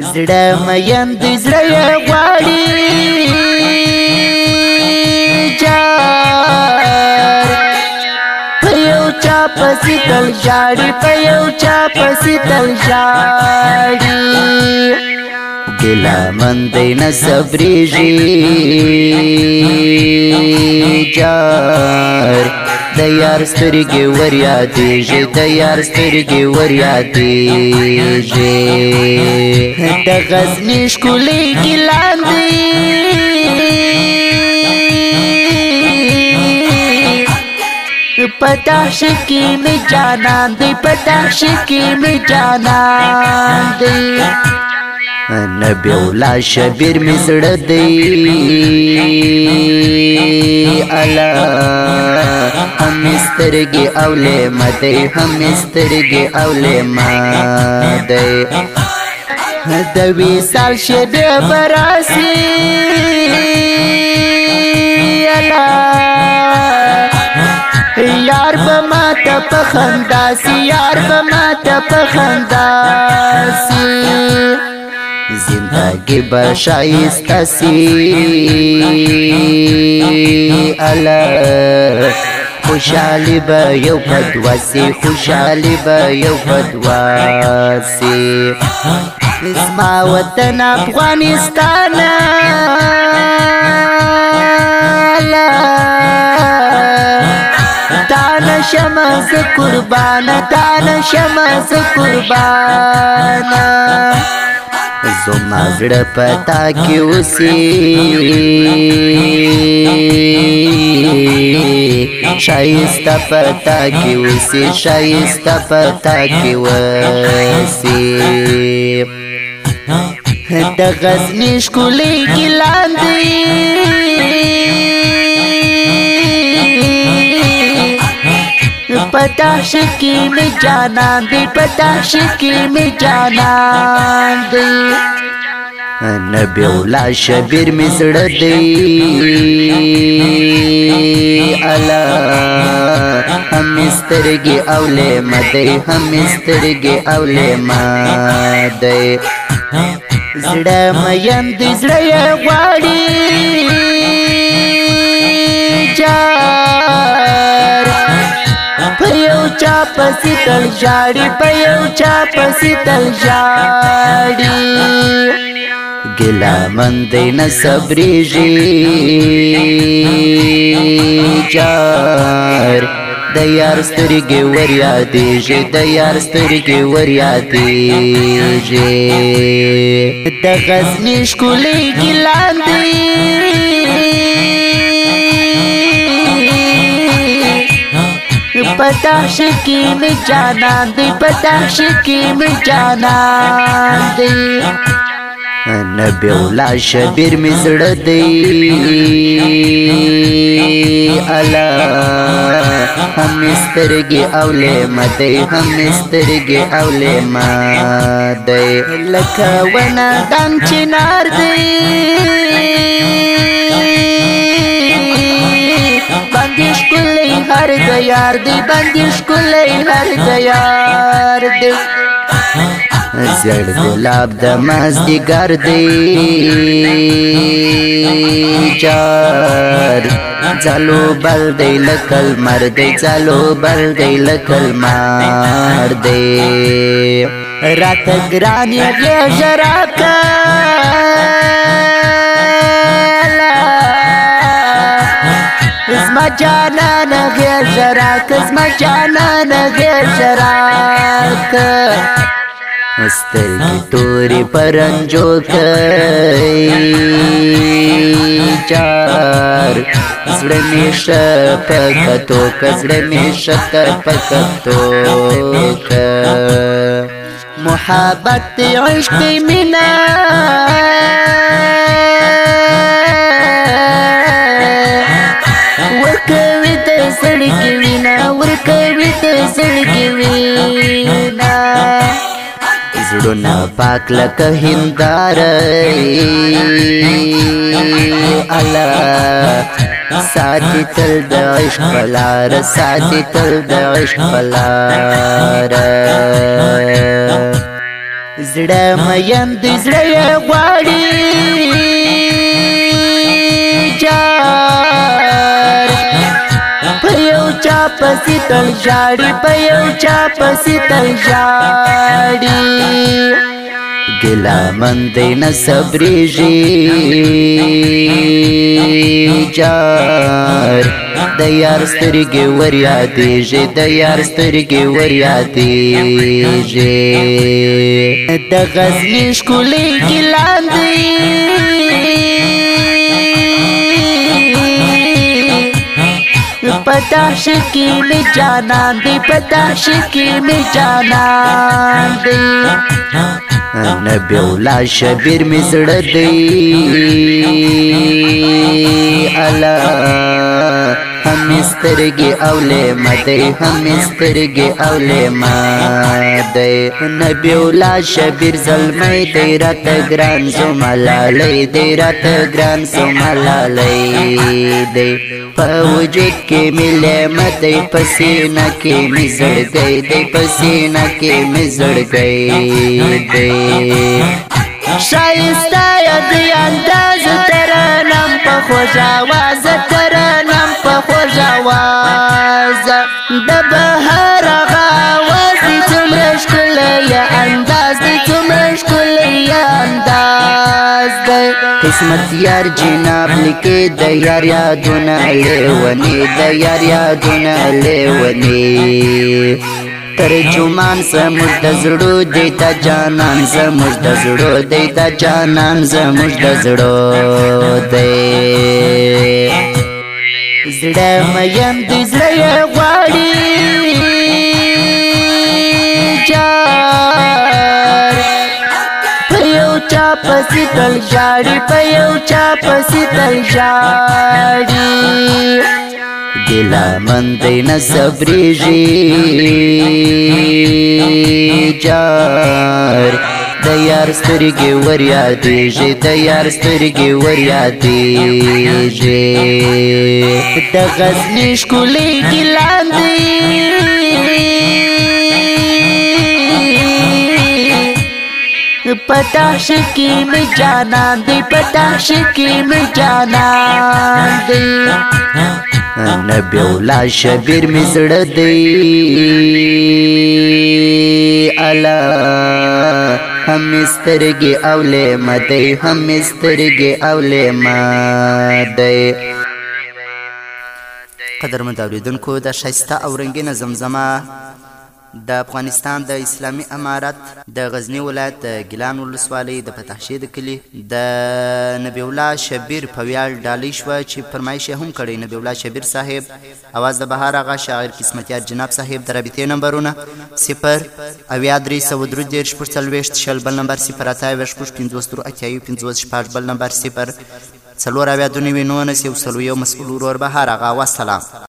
زړه مین د زړه یې غواړي جار په یو چا پسې تل ژاړي په یو چا پسې تل ژاړي ګیله من دی نه صبرېږي جار د یار سترګې ور یادېږي د یار سترګې ور یادېږي د غزني ښکلې ګیلان دی په دهش کې مې جانان دی په دهش کې مې جانان دی نبی اولا شبیر می زړه دی الا هم سترګې اولې مده هم سترګې اولې مده د وصال شبه براسي الا یار بما ته پخنداسي یار بما ته پخنداسي زندگی بشایسته سی الا خوشحالی با یو پدواسی خوشحالی با یو پدواسی اسما وطن افغانستان الا تانا شمس قربان تانا شمس قربان زما زړه پتا کې اوسې شایسته پتا کې اوسې شایسته پتا کې اوسې د غزني ښکلې ګیلان دی په دهش کې مې جانان دی په دهش کې مې جانان دی نبی اولا شبیر می زړه دی الا هم سترګې اولې مده هم سترګې اولې مده زړه مین د زړه یې غواړي جار په یو چا پسې تل ژاړي په یو چا پسې تل ژاړي ګیله من دی نه صبرېږي جار د یار سترګې ور یادېږي د یار سترګې ور یادېږي د غزني ښکلې ګیلان دی په دهش کې مې جانان دی په دهش کې مې جانان دی نبی اولا شبیر می زړه دی الا هم سترګې اولې مده هم سترګې اولې مده لکه ونه دان چنار دی باندې ښکلی هر د یار دی باندې ښکلی هر د یار دی زړ ګلاب د مازدیګر دی جار ځلو بل دی لکه لمر دی ځلو بل دی لکه لمر دی راته ګران یې غېږه راکړه زما جانانه غېږه راکړه زما جانانه غېږه راکړه سترګې تورې پرنجو کوي جار زړه مې ښه په کتو که زړه مې ښه په کتو که محبت عشق مینه ورکوي د زړګي وینه ورکوي د زړګي وینه زړونه پاک لکه هنداره الله ساتي تل د عشق لار ساتي تل د عشق لار زړه مین د زړه یې غواړي جار په یو چا پسې تل ژاړي په یو چا پسې تل ژاړي ګیله من دی نه صبرېږي جار د یار سترګې ور یادېږي د یار سترګې ور یادېږي د غزني ښکلې ګیلان دی پتا شکی می جانان دی پتا شکی می جانان دی نبی اولا شبیر می زړه دی الله هم سترګې اولې مدې هم سترګې اولې مدې نبی اولا شبیر زلمی دی راته ګران زملالۍ دی راته ګران زملالۍ دی په وجود کې ملې مدې پسینه کې می زړګی دی پسینه کې می زړګی دی شایسته دی انداز ترنم په خوږ آواز ترنم په خوږ آواز د بهار هغه آواز دی څومره ښکلی انداز دی څومره ښکلی انداز دی قسمت یار جناب لیکي د یار یادونه لیوني د یار یادونه لیوني ترجمان زموږ د زړو دی د جانان زموږ د زړو دی د جانان زموږ د زړو دی زړه مین د زړه یې غواړي جار په یو چا پسې تل ژاړي په یو چا پسې تل ژاړي ګیله من دی نه صبرېږي جار د یار سترګې ور یادېږي د یار سترګې ور یادېږي د غزني ښکلې ګیلان دی پتا شکی می جانان دی پتا شکی می جانان دی نبی اولا شبیر می زړه دی الله هم سترګې اولې مدې هم سترګې اولې مدې قدرمن اوریدونکو د ښایسته او رنګینه زمزمه د افغانستان د اسلامي امارت د غزنی ولایت د ګیلان ولسوالۍ د فتحشې د کلي د نبی الله شبیر په ویاړ ډالۍ شوه چې فرمایش هم کړی نبی الله شبیر صاحب اواز د بهار آغا شاعر قسمتیار جناب صاحب د رابطې نمبرونه 0 اویا 330 شل بل نمبر 0 28 50 بل نمبر 0 څلور اویا 2 19 مسؤل ورور بهار آغا والسلام